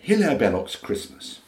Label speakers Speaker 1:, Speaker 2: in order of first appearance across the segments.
Speaker 1: Hilaire Belloc's Christmas.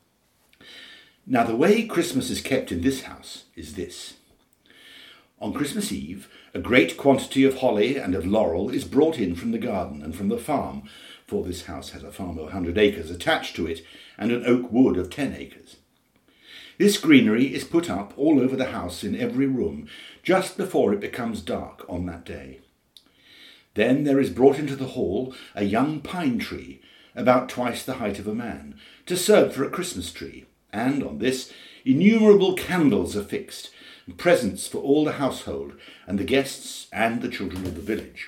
Speaker 1: Now the way Christmas is kept in this house is this. On Christmas Eve, a great quantity of holly and of laurel is brought in from the garden and from the farm, for this house has a farm of 100 acres attached to it and an oak wood of 10 acres. This greenery is put up all over the house in every room just before it becomes dark on that day. Then there is brought into the hall a young pine tree, about twice the height of a man, to serve for a Christmas tree, and on this innumerable candles are fixed, and presents for all the household, and the guests and the children of the village.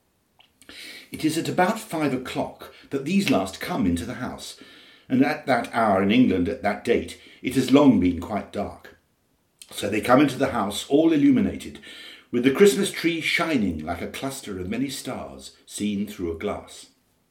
Speaker 1: It is at about 5 o'clock that these last come into the house, and at that hour in England at that date it has long been quite dark. So they come into the house all illuminated, with the Christmas tree shining like a cluster of many stars seen through a glass.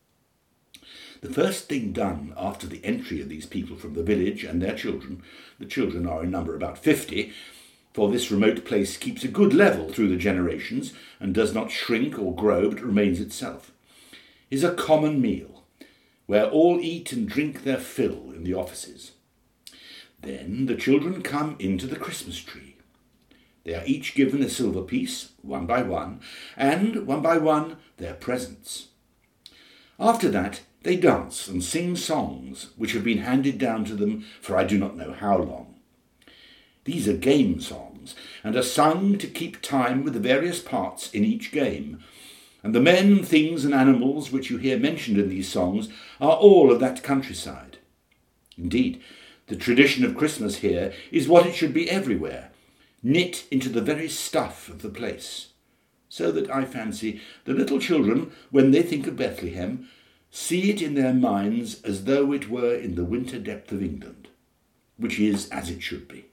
Speaker 1: The first thing done after the entry of these people from the village and their children, the children are in number about 50, for this remote place keeps a good level through the generations and does not shrink or grow but remains itself, is a common meal, where all eat and drink their fill in the offices. Then the children come into the Christmas tree. They are each given a silver piece, one by one, and one by one their presents. After that, they dance and sing songs which have been handed down to them for I do not know how long. These are game songs, and are sung to keep time with the various parts in each game, and the men, things, and animals which you hear mentioned in these songs are all of that countryside. Indeed, the tradition of Christmas here is what it should be everywhere, knit into the very stuff of the place, so that I fancy the little children, when they think of Bethlehem, see it in their minds as though it were in the winter depth of England, which is as it should be.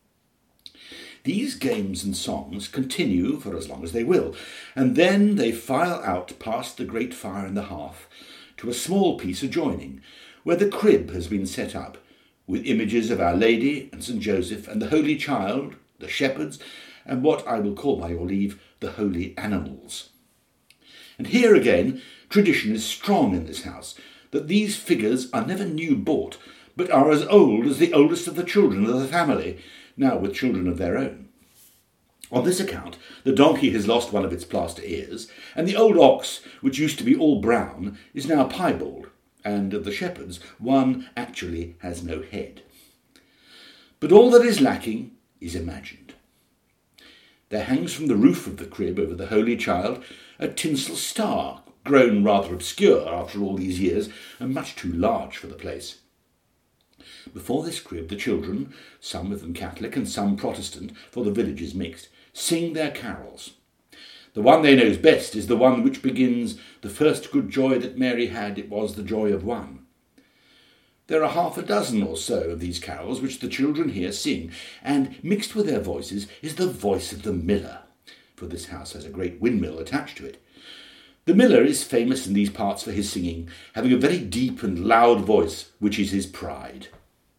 Speaker 1: These games and songs continue for as long as they will, and then they file out past the great fire in the hearth to a small piece adjoining, where the crib has been set up, with images of Our Lady and St. Joseph and the Holy Child, the shepherds, and what I will call by your leave, the holy animals. And here again, tradition is strong in this house, that these figures are never new bought, but are as old as the oldest of the children of the family, now with children of their own. On this account, the donkey has lost one of its plaster ears, and the old ox, which used to be all brown, is now piebald, and of the shepherds, one actually has no head. But all that is lacking is imagined. There hangs from the roof of the crib over the Holy Child a tinsel star, grown rather obscure after all these years, and much too large for the place. Before this crib the children, some of them Catholic and some Protestant, for the village is mixed, sing their carols. The one they know best is the one which begins, "The first good joy that Mary had, it was the joy of one." There are half a dozen or so of these carols which the children here sing, and mixed with their voices is the voice of the miller, for this house has a great windmill attached to it. The miller is famous in these parts for his singing, having a very deep and loud voice, which is his pride.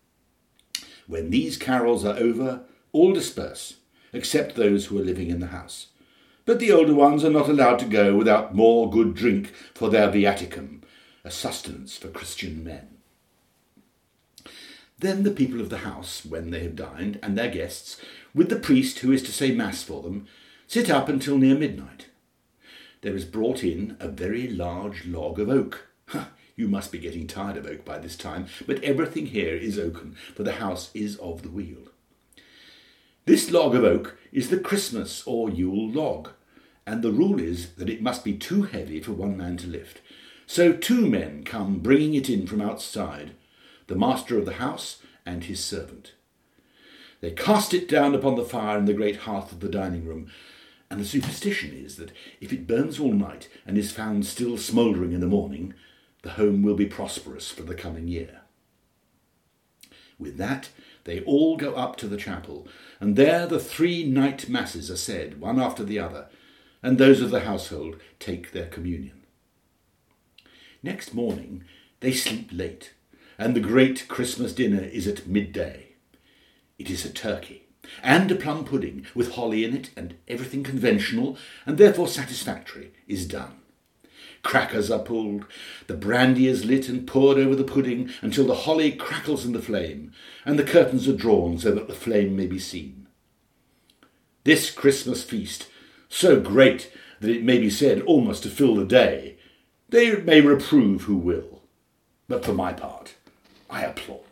Speaker 1: When these carols are over, all disperse, except those who are living in the house. But the older ones are not allowed to go without more good drink for their viaticum, a sustenance for Christian men. Then the people of the house, when they have dined, and their guests, with the priest who is to say mass for them, sit up until near midnight. There is brought in a very large log of oak. You must be getting tired of oak by this time, but everything here is oaken, for the house is of the Weald. This log of oak is the Christmas or Yule log, and the rule is that it must be too heavy for one man to lift. So 2 men come bringing it in from outside, the master of the house and his servant. They cast it down upon the fire in the great hearth of the dining room, and the superstition is that if it burns all night and is found still smouldering in the morning, the home will be prosperous for the coming year. With that, they all go up to the chapel, and there the 3 night masses are said, one after the other, and those of the household take their communion. Next morning, they sleep late, and the great Christmas dinner is at midday. It is a turkey, and a plum pudding with holly in it, and everything conventional, and therefore satisfactory, is done. crackers are pulled, the brandy is lit and poured over the pudding until the holly crackles in the flame, and the curtains are drawn so that the flame may be seen. This Christmas feast, so great that it may be said almost to fill the day, they may reprove who will, but for my part, I applaud.